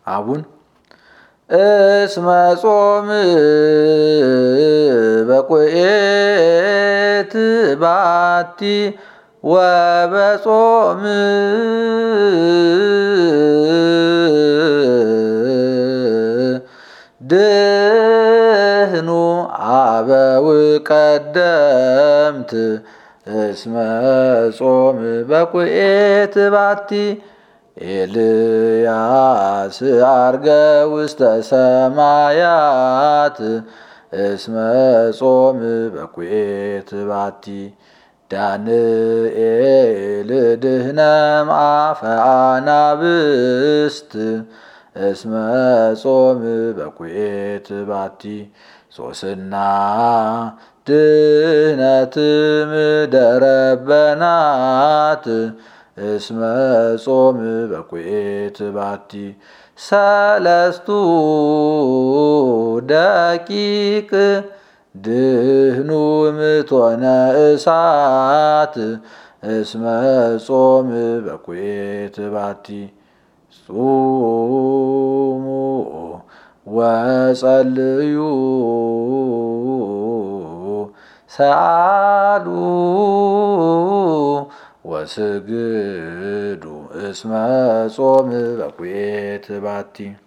አቡን እስመ ጾም በቁኤት ባቲ ወበጾም ድህኑ አበው ቀደምት እስመ ጾም በቁኤት ባቲ ኤልያስ አርገ ውስተ ሰማያት እስመ ጾም በቁኤት ባቲ ዳንኤል ድህነ እምአፈ አናብስት እስመ ጾም በቁኤት ባቲ ሶስና ድህነት ምደረበናት እስመ ጾም በቁኤት ባቲ ሰለስቱ ደቂቅ ድህኑ እምቶነ እሳት እስመ ጾም በቁኤት ባቲ ጹሙ ወጸልዩ ሰአሉ ወስግዱ እስመ ጾም በቁኤት ባቲ